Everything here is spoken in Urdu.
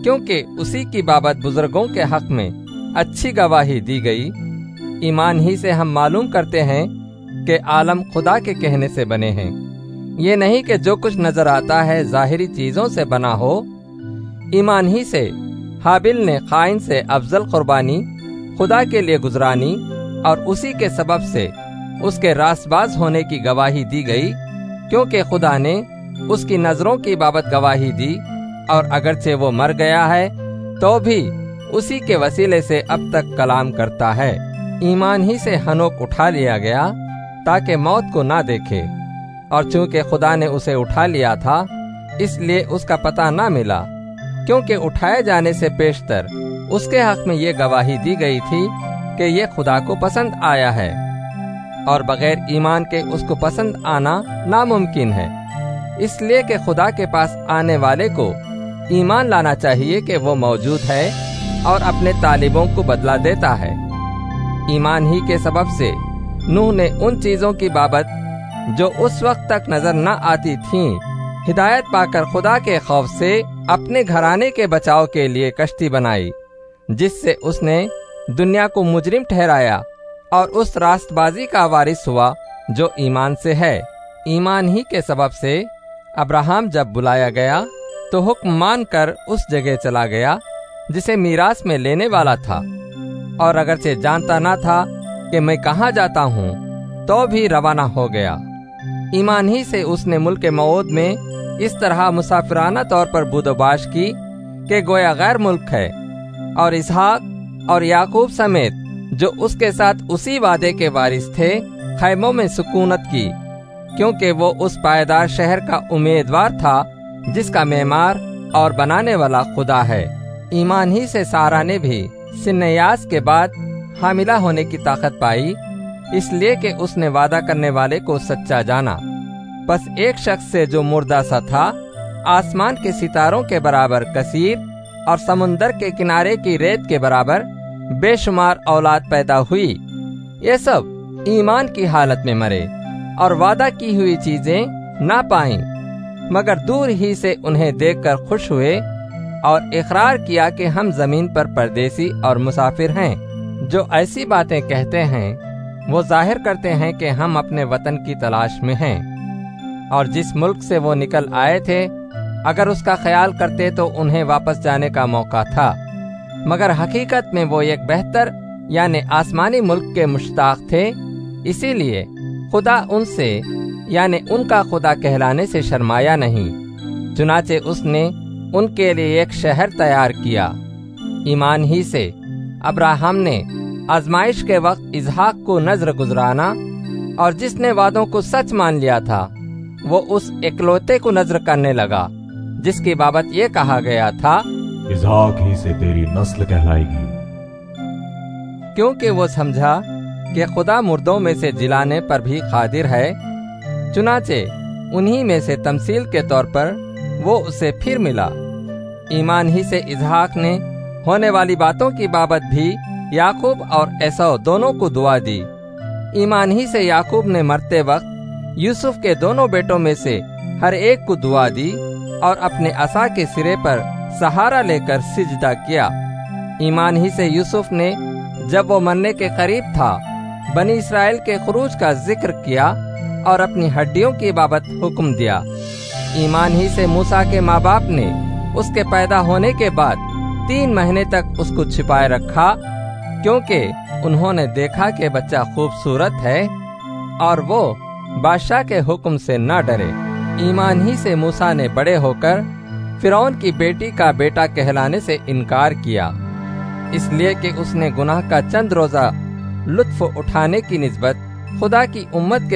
کیونکہ اسی کی بابت بزرگوں کے حق میں اچھی گواہی دی گئی۔ ایمان ہی سے ہم معلوم کرتے ہیں کہ عالم خدا کے کہنے سے بنے ہیں، یہ نہیں کہ جو کچھ نظر آتا ہے ظاہری چیزوں سے بنا ہو۔ ایمان ہی سے حابیل نے قائن سے افضل قربانی خدا کے لیے گزرانی، اور اسی کے سبب سے اس کے راست باز ہونے کی گواہی دی گئی، کیونکہ خدا نے اس کی نظروں کی بابت گواہی دی، اور اگرچہ وہ مر گیا ہے تو بھی اسی کے وسیلے سے اب تک کلام کرتا ہے۔ ایمان ہی سے ہنوک اٹھا لیا گیا تاکہ موت کو نہ دیکھے، اور چونکہ خدا نے اسے اٹھا لیا تھا اس لیے اس کا پتہ نہ ملا، کیونکہ اٹھائے جانے سے پیشتر اس کے حق میں یہ گواہی دی گئی تھی کہ یہ خدا کو پسند آیا ہے، اور بغیر ایمان کے اس کو پسند آنا ناممکن ہے، اس لیے کہ خدا کے پاس آنے والے کو ایمان لانا چاہیے کہ وہ موجود ہے اور اپنے طالبوں کو بدلہ دیتا ہے۔ ایمان ہی کے سبب سے نوح نے ان چیزوں کی بابت جو اس وقت تک نظر نہ آتی تھیں ہدایت پا کر خدا کے خوف سے اپنے گھرانے کے بچاؤ کے لیے کشتی بنائی، جس سے اس نے دنیا کو مجرم ٹھہرایا اور اس راست بازی کا وارث ہوا جو ایمان سے ہے۔ ایمان ہی کے سبب سے ابراہیم جب بلایا گیا تو حکم مان کر اس جگہ چلا گیا جسے میراث میں لینے والا تھا، اور اگرچہ جانتا نہ تھا کہ میں کہاں جاتا ہوں تو بھی روانہ ہو گیا۔ ایمان ہی سے اس نے ملک موعود میں اس طرح مسافرانہ طور پر بود و باش کی کہ گویا غیر ملک ہے، اور اسحاق اور یعقوب سمیت جو اس کے ساتھ اسی وعدے کے وارث تھے خیموں میں سکونت کی، کیونکہ وہ اس پائیدار شہر کا امیدوار تھا جس کا معمار اور بنانے والا خدا ہے۔ ایمان ہی سے سارا نے بھی سن یاس کے بعد حاملہ ہونے کی طاقت پائی، اس لیے کہ اس نے وعدہ کرنے والے کو سچا جانا۔ بس ایک شخص سے جو مردہ سا تھا آسمان کے ستاروں کے برابر کثیر اور سمندر کے کنارے کی ریت کے برابر بے شمار اولاد پیدا ہوئی۔ یہ سب ایمان کی حالت میں مرے اور وعدہ کی ہوئی چیزیں نہ پائیں، مگر دور ہی سے انہیں دیکھ کر خوش ہوئے اور اقرار کیا کہ ہم زمین پر پردیسی اور مسافر ہیں۔ جو ایسی باتیں کہتے ہیں وہ ظاہر کرتے ہیں کہ ہم اپنے وطن کی تلاش میں ہیں، اور جس ملک سے وہ نکل آئے تھے اگر اس کا خیال کرتے تو انہیں واپس جانے کا موقع تھا، مگر حقیقت میں وہ ایک بہتر یعنی آسمانی ملک کے مشتاق تھے، اسی لیے خدا ان سے یعنی ان کا خدا کہلانے سے شرمایا نہیں، چنانچہ اس نے ان کے لیے ایک شہر تیار کیا۔ ایمان ہی سے ابراہیم نے آزمائش کے وقت اسحاق کو نذر گزرانا، اور جس نے وعدوں کو سچ مان لیا تھا وہ اس اکلوتے کو نذر کرنے لگا جس کی بابت یہ کہا گیا تھا، اسحاق ہی سے تیری نسل کہلائے گی، کیونکہ وہ سمجھا کہ خدا مردوں میں سے جلانے پر بھی قادر ہے، چنانچہ انہی میں سے تمثیل کے طور پر وہ اسے پھر ملا۔ ایمان ہی سے اسحاق نے ہونے والی باتوں کی بابت بھی یعقوب اور عیسو دونوں کو دعا دی۔ ایمان ہی سے یعقوب نے مرتے وقت یوسف کے دونوں بیٹوں میں سے ہر ایک کو دعا دی اور اپنے عصا کے سرے پر سہارا لے کر سجدہ کیا۔ ایمان ہی سے یوسف نے جب وہ مرنے کے قریب تھا بنی اسرائیل کے خروج کا ذکر کیا اور اپنی ہڈیوں کی بابت حکم دیا۔ ایمان ہی سے موسیٰ کے ماں باپ نے اس کے پیدا ہونے کے بعد 3 مہینے تک اس کو چھپائے رکھا، کیونکہ انہوں نے دیکھا کہ بچہ خوبصورت ہے اور وہ بادشاہ کے حکم سے نہ ڈرے۔ ایمان ہی سے موسیٰ نے بڑے ہو کر فرعون کی بیٹی کا بیٹا کہلانے سے انکار کیا، اس لیے کہ اس نے گناہ کا چند روزہ لطف اٹھانے کی نسبت خدا کی امت کے